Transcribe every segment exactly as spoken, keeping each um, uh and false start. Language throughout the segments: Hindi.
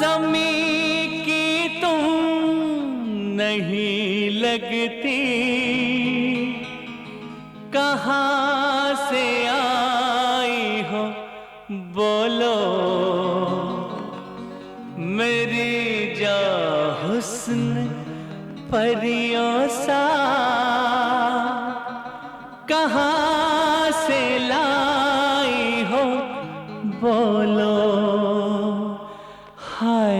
ज़मीं की तुम नहीं लगती, कहाँ से आई हो बोलो मेरी जा हुस्न परियों सा, कहाँ से लाई हो बोलो हाय।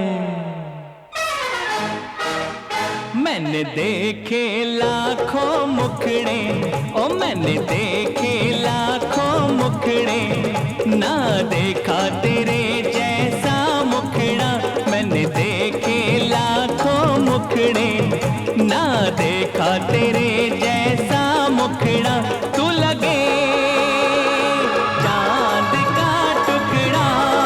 मैंने देखे लाखों मुखड़े, ओ मैंने देखे लाखों मुखड़े, ना देखा तेरे जैसा मुखड़ा। मैंने देखे लाखों मुखड़े, ना देखा तेरे जैसा मुखड़ा। तू लगे चांद का टुकड़ा,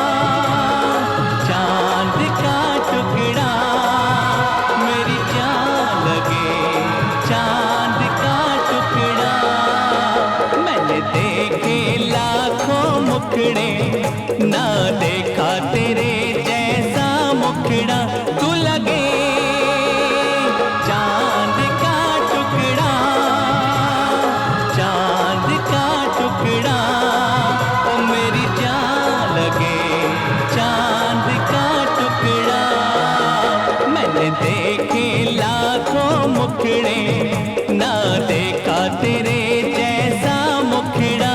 चांद का टुकड़ा, मेरी जान लगे चांद का टुकड़ा। मैंने देखे लाखों मुखड़े, ना देखा तेरे जैसा मुखड़ा। तू लगे चांद का टुकड़ा, चांद का टुकड़ा, ओ मेरी जान लगे चांद का टुकड़ा। मैंने देखे लाखों मुखड़े, ना देखा तेरे जैसा मुखड़ा।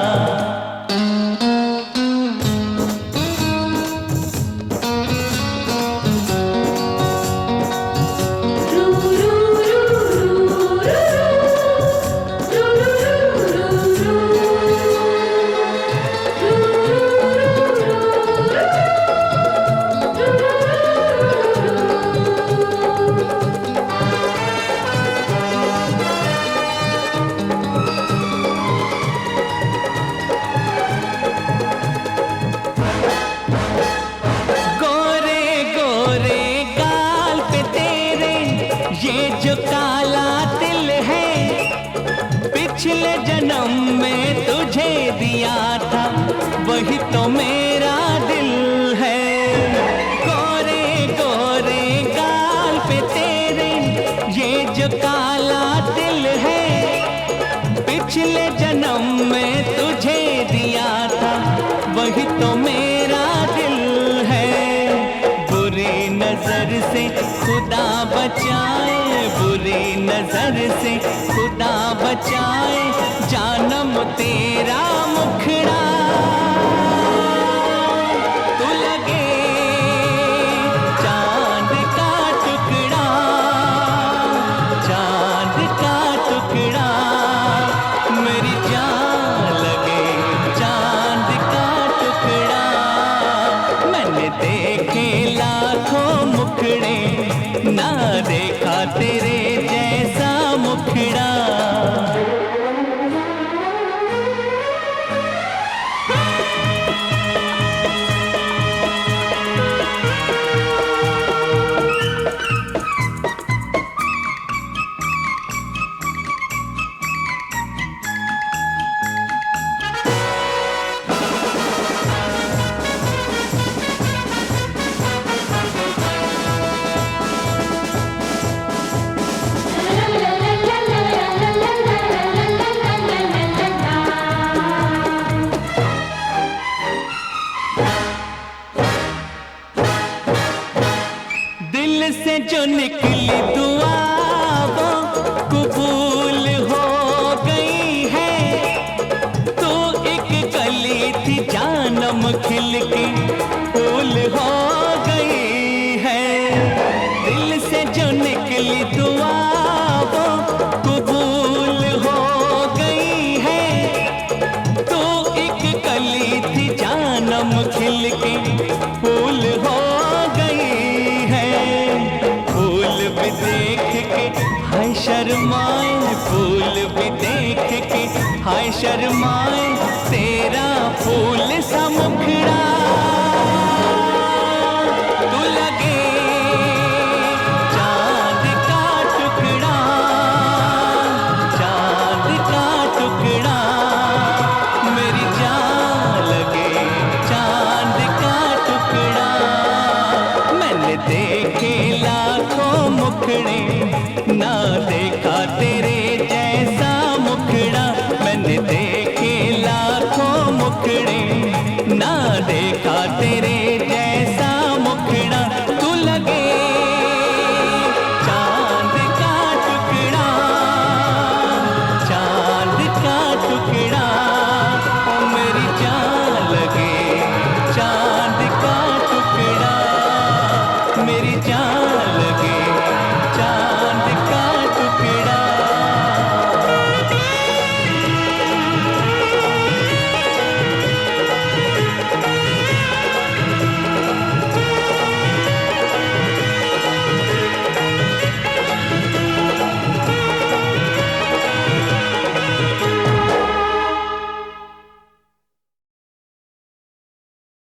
ये जो काला तिल है, पिछले जन्म में तुझे दिया था, वही तो मेरा दिल है। गोरे गोरे गाल पे तेरे ये जो काला तिल है, पिछले जन्म में तुझे दिया था, वही तो मेरा दिल है। बुरी नजर से खुदा बचाए, बुरी नजर से खुदा बचाए, जानम तेरा मुखड़ा। तू लगे चांद का टुकड़ा, चांद का टुकड़ा, मेरी जान लगे चांद का टुकड़ा। मैंने देखे लाखों मुखड़े, ना देखा तेरे जैसा मुखड़ा। दिल से जो निकली दुआ वो कबूल हो गई है। तू एक कली थी जानम खिल के फूल हो गई है। दिल से जो निकली दुआ वो कबूल हो गई है। तू एक कली थी जानम खिल के फूल हो हाय शर्माए, फूल भी देख के हाय शर्माए, तेरा फूल सा मुखड़ा। तू लगे चांद का टुकड़ा, चांद का टुकड़ा, मेरी जान लगे चांद का टुकड़ा। मुखड़े